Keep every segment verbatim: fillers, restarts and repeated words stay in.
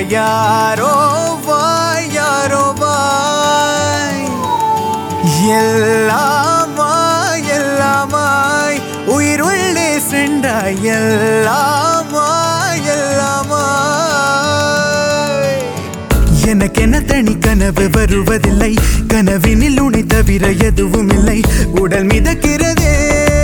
யாரோ வாய் யாரோ வாய் எல்லாமாய் எல்லாமாய் உயிர் உள்ளே சென்றாய் எல்லாமாய் எல்லாமாய் எனக்கென தனி கனவு வருவதில்லை கனவினில் உன்னை தவிர எதுவும் இல்லை உடல் மிதக்கிறதே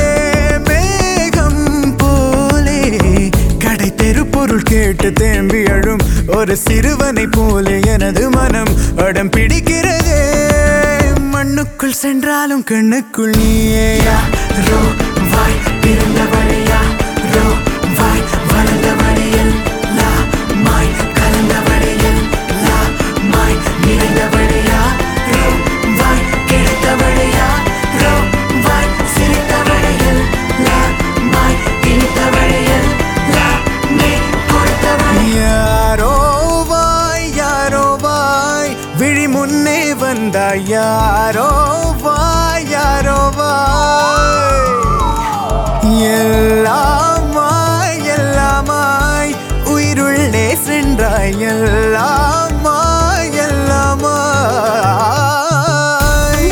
மேகம் போலே கடை தெரு பொருள் கேட்டு தேம்பி அழும் ஒரு சிறுவனை போலே எனது மனம் அடம் பிடிக்கிறதே மண்ணுக்குள் சென்றாலும் கண்ணுக்குள் நீயே யாரோ வாய் பிறந்தவளையா ரோ வாய் வளர்ந்தவளையல் லா மாய் கலந்தவளையல் லா மாய் நிறைந்தவளையா ரோ வாய் கிடைத்தவளையா ரோ வாய் சிரித்தவளையல் லா மாய் இனித்தவளையல் லா மே கொடுத்தவளையா யாரோ வாய் யாரோ வாய் விழி முன்னே வந்தாய் யாரோ வாய் யாரோ வாய் எல்லாமாய் எல்லாமாய் உயிருள்ளே சென்றாய் எல்லாமாய் எல்லாமாய்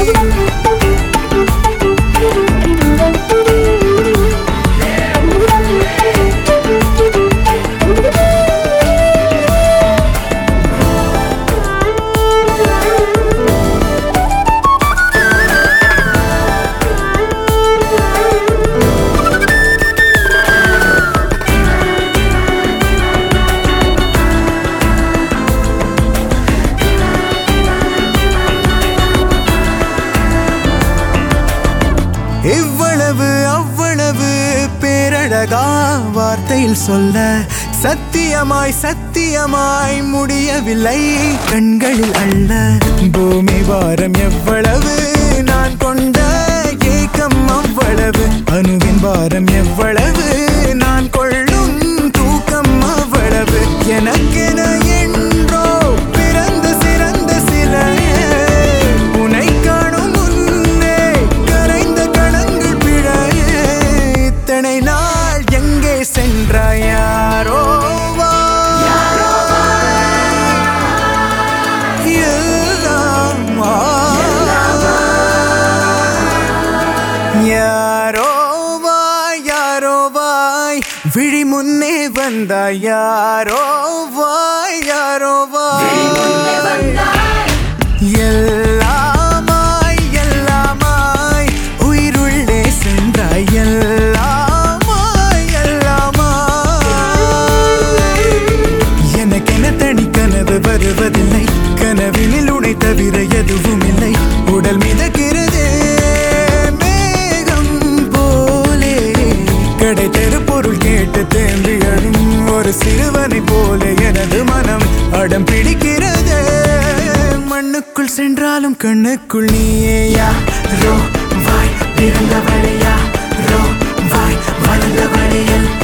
இவ்வளவு அவ்வளவு பேரழகா வார்த்தையில் சொல்ல சத்தியமாய் சத்தியமாய் முடியவில்லை கண்களில் அள்ள பூமி வாரம் எவ்வளவு நான் கொண்ட ஏக்கம் அவ்வளவு அணுவின் வாரம் எவ்வளவு நான் கொள்ளும் தூக்கம் அவ்வளவு எனக்கென என்றோ பிறந்த சிறந்த சிலையே உனை காணும் முன்னே கரைந்த கணங்கள் பிழையே இத்தனை நாள் எங்கே சென்றாய் யாரோ யாரோ வாய் யாரோ வாய் விழி முன்னே வந்தாய் யாரோ வாய் யாரோ வாய் எல்லாமாய் எல்லாமாய் உயிருள்ளே சென்றாய் எல்லாமாய் எல்லாமாய் எனக்கென தனி கனவு வருவதில்லை கனவினில் உன்னை தவிர எதுவும் இல்லை உடல் மிதக்கிறதே கடை தெரு பொருள் கேட்டு தேம்பி அழும் ஒரு சிறுவனை போல எனது மனம் அடம் பிடிக்கிறதே மண்ணுக்குள் சென்றாலும் கண்ணுக்குள் நீயே யாரோ வாய் பிறந்தவளையா ரோ வாய் வளர்ந்தவளையல்